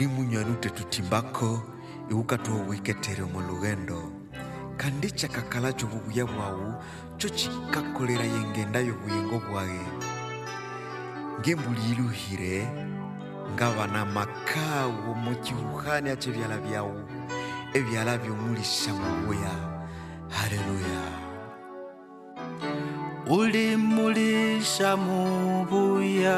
munywanu tetutimbako iwuka tuwiketere omulugendo kandi chakakala chobubuya bwawu cho chikakolera yengenda y'obuyingo bwage ngembuliluhire ngabana makawo mu kiruhani achebyala byawu ebyala by'omulisha mubuya. Haleluya. Ulimulisha mubuya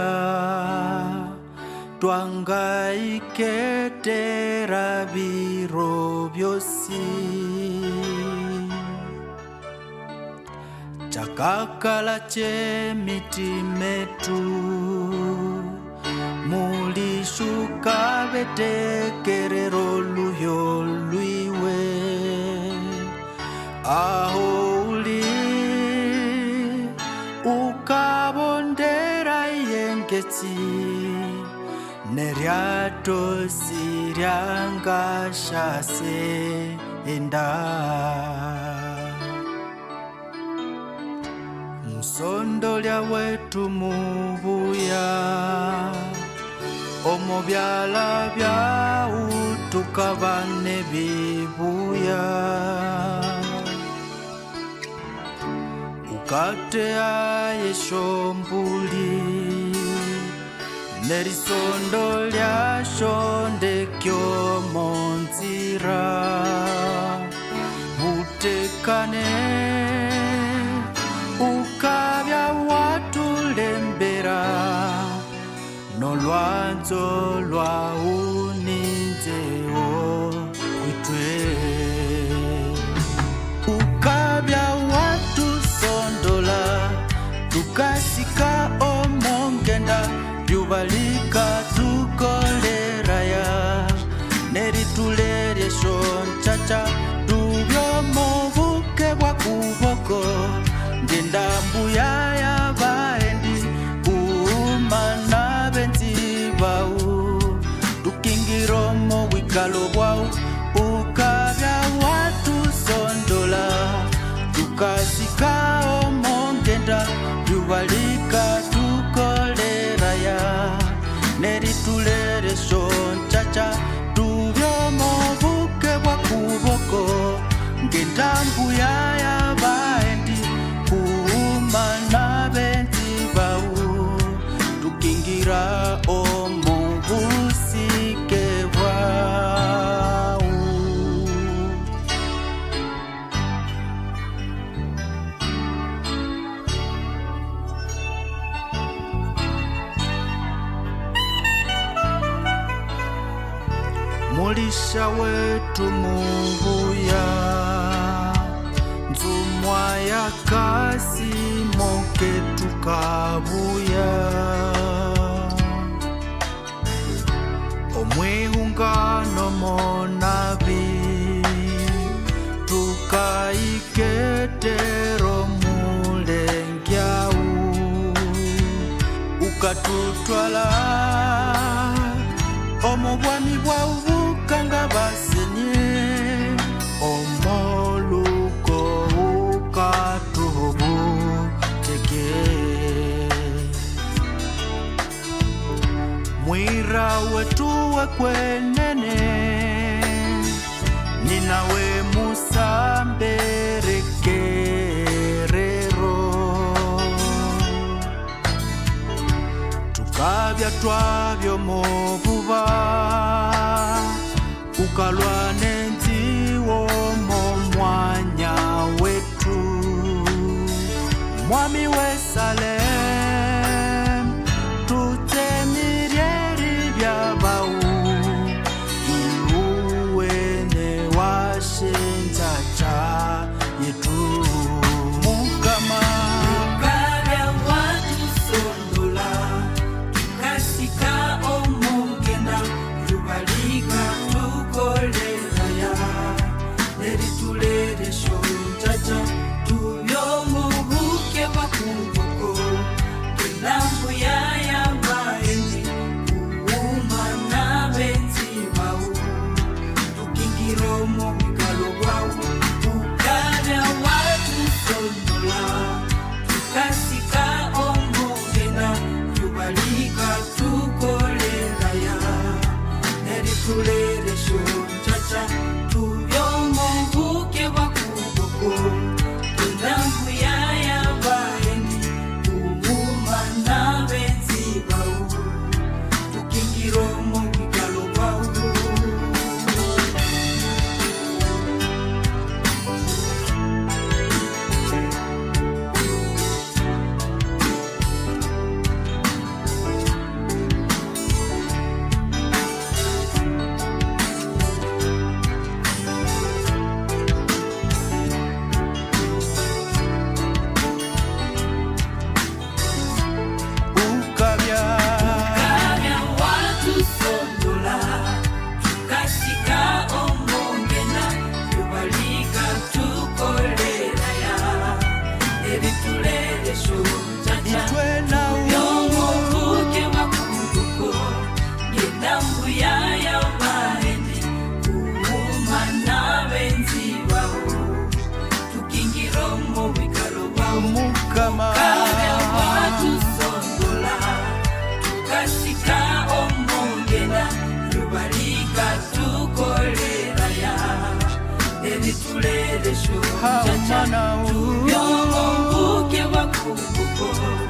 twangaiketera biro byosi chakakala chemitimetu mulishuka betekerero luyo lwiwe aho uli ukabondera yengeti neryato siryangashase enda musondolya wetu mubuya omubyala byawu tukabane bibuya ukatea yeshombuli nerisondo lyashondekyo monzira butekane ukabya watulembera nolwanzo lwawuninzeo kwitwe ukabya watusondola tukasika omongenda byubalika tukoleraya neritulere shonchacha tubyomobuke bwa kuboko ngendambuya yabaendi umana benzi bawu tukingiromo wikalo bwawu ukabya watusondola tukasika omongenda byubalika tukoleraya neritulere shonchacha tubyomobuke bwa kuboko ngendambuya yabaendi umana benzi bawu tukingira omubusike bwawu. Mulisha wetu mubuya nzumwa ya kasi moke tukabuya omwihungano monabi tukaiketero mulengyawu ukatutwala omubwani bwawubukanga basenye omoluko ukatubu teke mwira wetu wekwenene ninawe musamberekerero tukabya twabyo mobuba ukalwa nenziwo momwanya wetu mwami wesalem tutemiryeri byabawu iwuwene washenzacha yetu mukama ukabya watusondola tukasika omugenda yubalika tukolera Hamana Yongo mbuke wakubuko